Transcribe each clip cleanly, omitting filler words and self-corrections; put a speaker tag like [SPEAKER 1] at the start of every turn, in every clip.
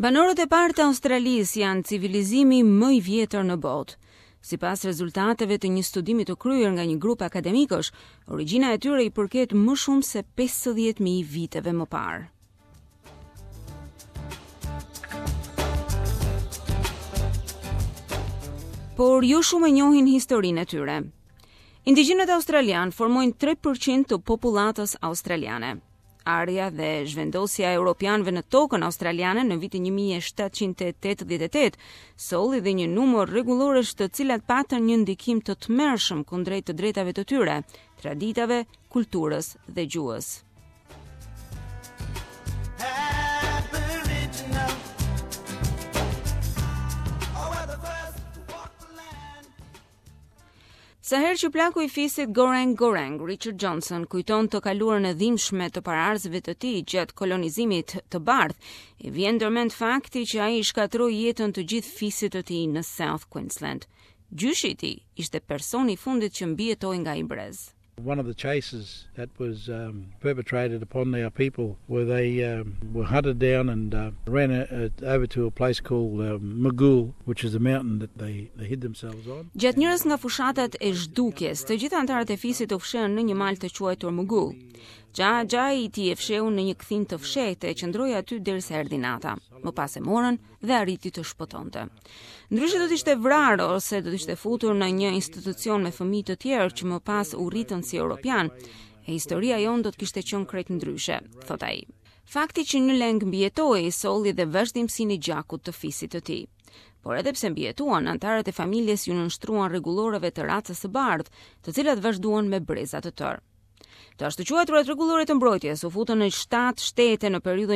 [SPEAKER 1] Banorët e parë të Australisë janë civilizimi më i vjetër në botë. Sipas rezultateve të një studimi të kryer nga një grup akademikësh, origjina e tyre i përket më shumë se 50.000 viteve më parë. Por jo shumë e njohin historinë e tyre. Indigjenët australian formojnë 3% të popullatës australiane. Arja dhe zhvendosja e europianëve në tokën australiane në vitin 1788 solli dhe një numër rregullorësh të cilat patën një ndikim të tmerrshëm kundrejt të drejtave të tyre, traditave, kulturës dhe gjuhës. Sa herë që plaku i fisit Goreng, Richard Johnson, kujton të kaluarën e dhimbshme të paraardhësve të tij gjatë kolonizimit të bardh, i vjen ndërmend fakti që ai shkatroi jetën të gjithë fisit të tij në South Queensland. Gjyshi i tij ishte personi i fundit që mbijetoi nga ai brez.
[SPEAKER 2] One of the chases that was perpetrated upon our people where they were hunted down and ran over to a place called Magul, which is a mountain that they hid themselves on.
[SPEAKER 1] Gjatë njërës nga fushatat e zhdukjes, të gjithë antarët e fisit u fshehën në një mal të quajtur Magul. Gjai i tij e fsheu në një kthim të fshehtë e qëndroi aty derisa erdhi nata. Më pas e morën dhe arriti të shpëtonte. Ndryshe do të ishte vrarë ose do të ishte futur në një institucion me fëmijë të tjerë që më pas u rritën si europian, e historia jonë do të kishte qenë krejt ndryshe, thot ai. Fakti që një leng mbijetoi solli dhe vazhdimsinë e gjakut të fisit të tij. Por edhe pse mbjetuan, antarët e familjes ju nënshtruan rregulloreve të racës së bardhë, të cilat vazhduan me breza të tërë. Të ashtu quajturat rregullore të mbrojtjes u futën në 7 shtete në periudhën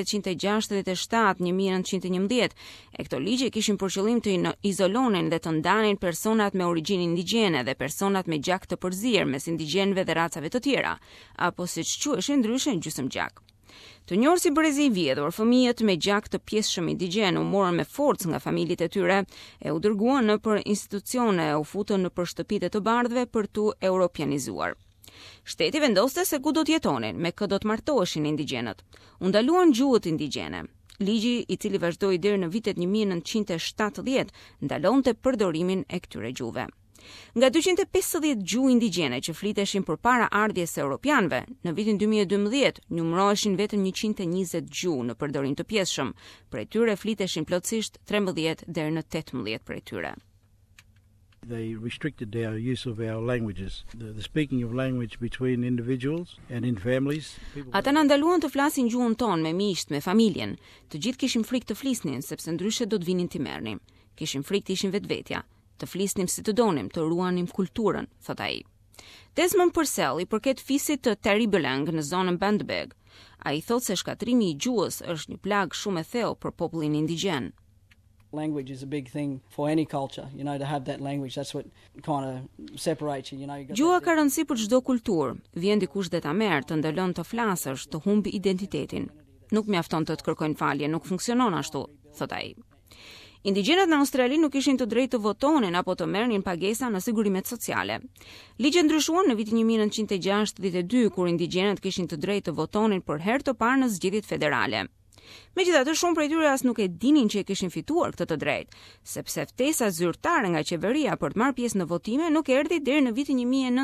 [SPEAKER 1] 1867-1911, e këto ligje kishin për qëllim të izolonin dhe të ndanin personat me origjinë indigjene dhe personat me gjak të përzierë mes indigjenëve dhe racave të tjera, apo siç quheshin ndryshe gjysmëgjak. Të njohur si brezi i vjedhur, fëmijët me gjak të pjesshëm indigjen u morën me forcë nga familjet e tyre e u dërguan nëpër institucione e u futën nëpër shtëpitë të bardhëve për tu europianizuar. Shteti vendoste se ku do të jetonin, me kë do të martoheshin indigjenët. U ndaluan gjuhët indigjene. Ligji, i cili vazhdoi deri në vitet 1970, ndalonte përdorimin e këtyre gjuhëve. Nga 250 gjuhë indigjene që fliteshin përpara ardhjes së europianëve, në vitin 2012 numëroheshin vetëm 120 gjuhë në përdorim të pjesshëm. Prej tyre fliteshin plotësisht 13 deri në 18 prej tyre.
[SPEAKER 2] They restricted our use of our languages, the speaking of language between individuals and in families.
[SPEAKER 1] Ata na ndaluan të flasin gjuhën tonë me miqt, me familjen. Të gjithë kishim frikë të flisnin, sepse ndryshe do të vinin t'i merrnim. Kishim frikë të ishim vetvetja, të flisnim si të donim, të ruanim kulturën, thot ai. Desmond Purcell i përket fisit të Terrybelang në zonën Bundaberg. Ai thot se shkatrimi i gjuhës është një plagë shumë e thellë për popullin indigjen.
[SPEAKER 3] Language is a big thing for any culture, to have that language. That's what kind of separates you,
[SPEAKER 1] Gjuha ka rëndësi për çdo kulturë. Vjen dikush dhe ta merr, të ndalon të flasësh, të humbi identitetin. Nuk mjafton të kërkojnë falje, nuk funksionon ashtu, thot ai. Indigjenët në Australi nuk ishin të drejtë të votonin apo të merrnin pagesa në sigurimet sociale. Ligjet ndryshuan në vitin 1962 kur indigjenët kishin të drejtë të votonin për herë të parë në zgjedhjet federale. Megjithatë, shumë prej tyre as nuk e dinin që e kishin fituar këtë të drejtë, sepse ftesa zyrtare nga qeveria për të marrë pjesë në votime nuk erdhi deri në vitin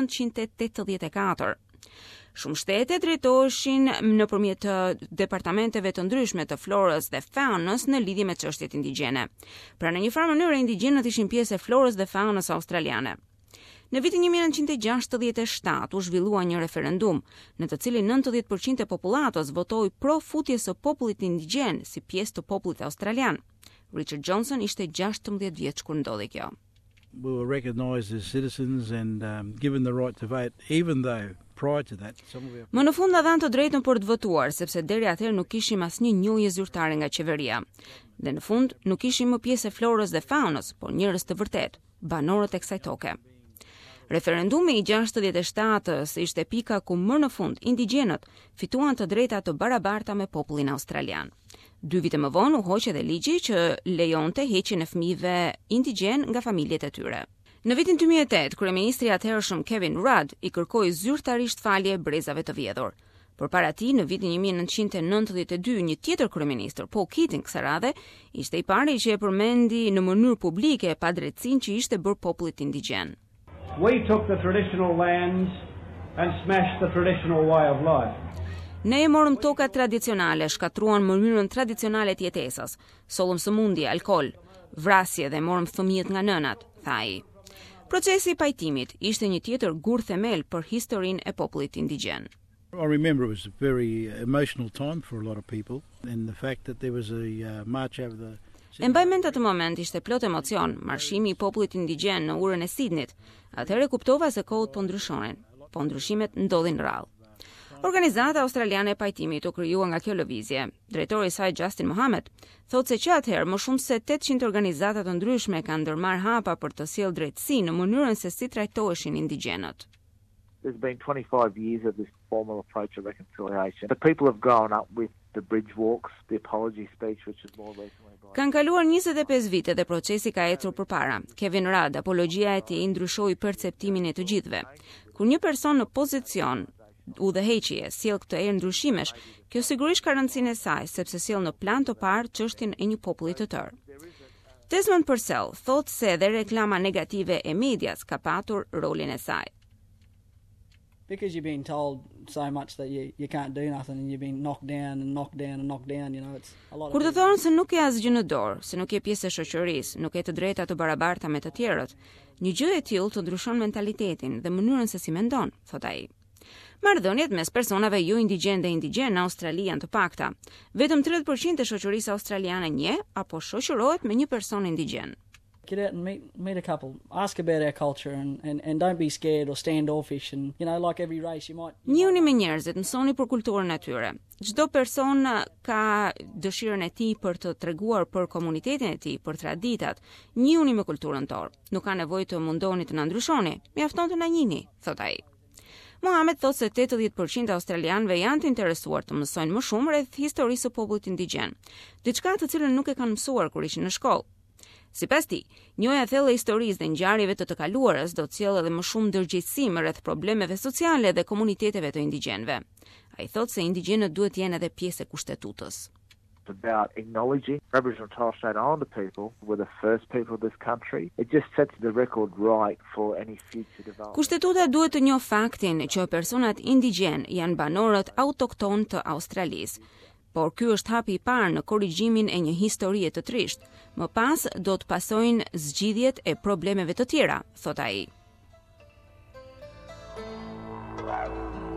[SPEAKER 1] 1984. Shumë shtete drejtoheshin nëpërmjet departamenteve të ndryshme të florës dhe faunës në lidhje me çështjet indigjene. Pra në një farë mënyrë indigjenët ishin pjesë e florës dhe faunës australiane. Në vitin 1967 u zhvillua një referendum, në të cilin 90% e popullatës votoi pro futjes së popullit indigjen si pjesë të popullit australian. Richard Johnson ishte 16 vjeç kur ndodhi kjo.
[SPEAKER 2] We were recognized as citizens and given the right to vote, even though prior to that some of our...
[SPEAKER 1] Më në fund na dhanë të drejtën për të votuar, sepse deri atëherë nuk kishim asnjë njohje zyrtare nga qeveria. Dhe në fund nuk ishim më pjesë e florës dhe faunës, por njerëz të vërtet, banorët e kësaj toke. Referendumi i 67-s ishte pika ku më në fund indigjenët fituan të drejta të barabarta me popullin australian. 2 vite më vonë u hoq edhe ligji që lejonte heqjen e fëmijëve indigjen nga familjet e tyre. Në vitin 2008, kryeministri i atëhershëm Kevin Rudd i kërkoi zyrtarisht falje brezave të vjedhur. Përpara tij, në vitin 1992, një tjetër kryeminist, Paul Keating, kësaj radhe, ishte i pari që e përmendi në mënyrë publike padrejtësinë që ishte bërë popullit indigjen.
[SPEAKER 4] We took the traditional lands and smashed the traditional way of life.
[SPEAKER 1] Ne e morëm tokat tradicionale, shkatruan mënyrën tradicionale të jetesës, sollëm sëmundje, alkool, vrasje dhe morëm fëmijët nga nënat, tha ai. Procesi i pajtimit ishte një tjetër gur themel për historinë e popullit indigjen.
[SPEAKER 2] I remember it was a very emotional time for a lot of people, and the fact that there was a march over the...
[SPEAKER 1] E mbaj mend atë moment ishte plot emocion, marshimi i popullit indigjen në urën e Sydneyt. Atëherë kuptova se kohët po ndryshonin, po ndryshimet ndodhin rrallë. Organizata australiane e pajtimit u krijuar nga kjo lëvizje. Drejtori i saj Justin Mohammed thotë se që atëherë më shumë se 800 organizata të ndryshme kanë ndërmarrë hapa për të sjellë drejtësi në mënyrën se si trajtoheshin indigjenët.
[SPEAKER 5] There's been 25 years of this formal approach of reconciliation. The people have grown up with the bridge walks, the apology speech, which is more recently brought.
[SPEAKER 1] Kanë kaluar 25 vite dhe procesi ka ecur përpara. Kevin Rudd, apologjia e tij ndryshoi perceptimin e të gjithëve. Kur një person në pozicion udhëheqje sjell këtë erë ndryshimesh, kjo sigurisht ka rëndësinë e saj, sepse sjell në plan të parë çështjen e një populli të tërë. Desmond Purcell thotë se edhe reklama negative e medias ka patur rolin e saj.
[SPEAKER 3] Because you've been told so much that you can't do nothing and you've been knocked down and knocked down and knocked down, you know, it's a lot of...
[SPEAKER 1] Kur të thonë se nuk ke asgjë në dorë, se nuk je pjesë e shoqërisë, nuk ke të drejta të barabarta me të tjerët, një gjë e tillë të ndryshon mentalitetin dhe mënyrën se si mendon, thot ai. Marrëdhëniet mes personave jo indigjen dhe indigjen në Australi janë të pakta. Vetëm 30% e shoqërisë australiane njeh apo shoqërohet me një person indigjen.
[SPEAKER 3] Get out and meet a couple. Ask about our culture and don't be scared or standoffish and, you know, like every race you might...
[SPEAKER 1] Njihuni me njerëzit, mësoni për kulturën e tyre. Çdo person ka dëshirën e tij për të treguar për komunitetin e tij, për traditat. Njihuni me kulturën torë. Nuk ka nevojë të mundoni të na ndryshoni, mjafton të na njihni, thot ai. Mohammed thotë se 80% australianëve janë të interesuar të mësojnë më shumë rreth historisë së popullit indigjen, diçka të cilën nuk e kanë mësuar kur ishin në shkollë. Sipas tij, njohja e thellë e historisë dhe ngjarjeve të kaluarës do të sjellë edhe më shumë ndërgjegjësim rreth problemeve sociale dhe komuniteteve të indigjenëve. Ai thotë se indigjenët duhet të jenë edhe pjesë e kushtetutës.
[SPEAKER 5] About acknowledging Aboriginal and Torres Strait Islander people were the first people of this country. It just sets the record right for any future development.
[SPEAKER 1] Kushtetuta duhet të njohë faktin që personat indigjen janë banorët autokton të Australisë. Por ky është hapi i parë në korrigjimin e një historie të trisht. Më pas do të pasojnë zgjidhjet e problemeve të tjera, thot ai.